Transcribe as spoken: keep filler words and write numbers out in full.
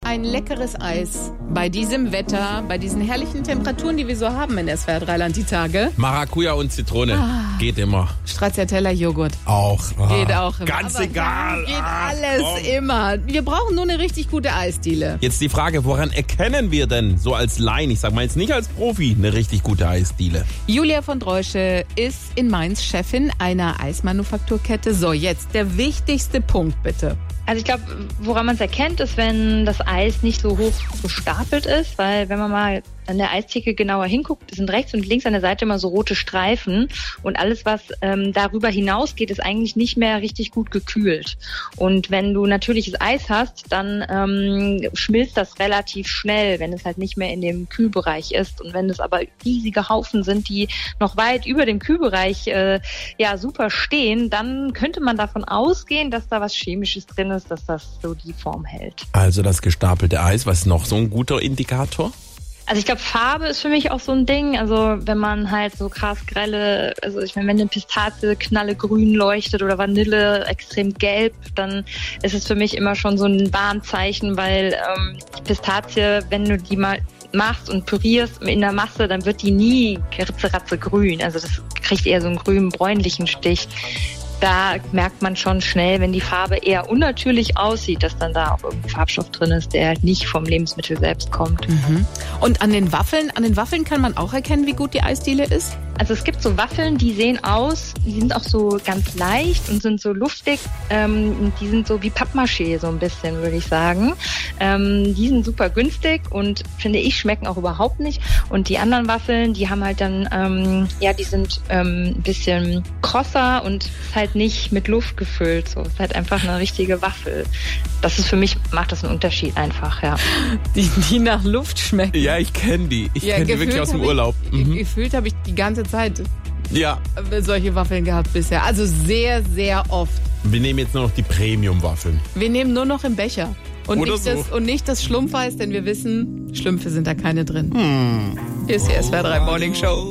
ein leckeres Eis bei diesem Wetter, bei diesen herrlichen Temperaturen, die wir so haben in S W R drei Land die Tage? Maracuja und Zitrone. Ah. Geht immer. Stracciatella Joghurt. Auch. Ah. Geht auch immer. Ganz Aber egal. Geht Ah, alles komm. immer. Wir brauchen nur eine richtig gute Eisdiele. Jetzt die Frage, woran erkennen wir denn so als Laien, ich sag mal jetzt nicht als Profi, eine richtig gute Eisdiele? Julia von Dreusche ist in Mainz Chefin einer Eismanufakturkette. So, jetzt der wichtigste Punkt bitte. Also ich glaube, woran man es erkennt, ist, wenn das Eis nicht so hoch gestapelt ist, weil wenn man mal an der Eistheke genauer hinguckt, sind rechts und links an der Seite immer so rote Streifen und alles, was ähm, darüber hinausgeht, ist eigentlich nicht mehr richtig gut gekühlt. Und wenn du natürliches Eis hast, dann ähm, schmilzt das relativ schnell, wenn es halt nicht mehr in dem Kühlbereich ist. Und wenn es aber riesige Haufen sind, die noch weit über dem Kühlbereich äh, ja super stehen, dann könnte man davon ausgehen, dass da was Chemisches drin ist, dass das so die Form hält. Also das gestapelte Eis, was ist noch so ein guter Indikator? Also ich glaube, Farbe ist für mich auch so ein Ding. Also wenn man halt so krass grelle, also ich meine, wenn eine Pistazie knallegrün leuchtet oder Vanille extrem gelb, dann ist es für mich immer schon so ein Warnzeichen, weil ähm, die Pistazie, wenn du die mal machst und pürierst in der Masse, dann wird die nie ritzeratze grün. Also das kriegt eher so einen grün-bräunlichen Stich. Da merkt man schon schnell, wenn die Farbe eher unnatürlich aussieht, dass dann da auch irgendein Farbstoff drin ist, der halt nicht vom Lebensmittel selbst kommt. Mhm. Und an den Waffeln, an den Waffeln kann man auch erkennen, wie gut die Eisdiele ist? Also es gibt so Waffeln, die sehen aus, die sind auch so ganz leicht und sind so luftig. Ähm, die sind so wie Pappmaché so ein bisschen, würde ich sagen. Ähm, die sind super günstig und finde ich, schmecken auch überhaupt nicht. Und die anderen Waffeln, die haben halt dann, ähm, ja, die sind ähm, ein bisschen krosser und ist halt nicht mit Luft gefüllt. So, ist halt einfach eine richtige Waffel. Das ist für mich, macht das einen Unterschied einfach, ja. Die, die nach Luft schmecken. Ja, ich kenne die. Ich Ja, kenne die wirklich aus dem hab Urlaub. Ich, Mhm. Gefühlt habe ich die ganze Zeit Ja, solche Waffeln gehabt bisher. Also sehr, sehr oft. wir nehmen jetzt nur noch die Premium-Waffeln. Wir nehmen nur noch im Becher. Und, Oder nicht, so. das, und nicht das Schlumpfeis, denn wir wissen, Schlümpfe sind da keine drin. Hm. Hier ist die S W R drei Morning Show.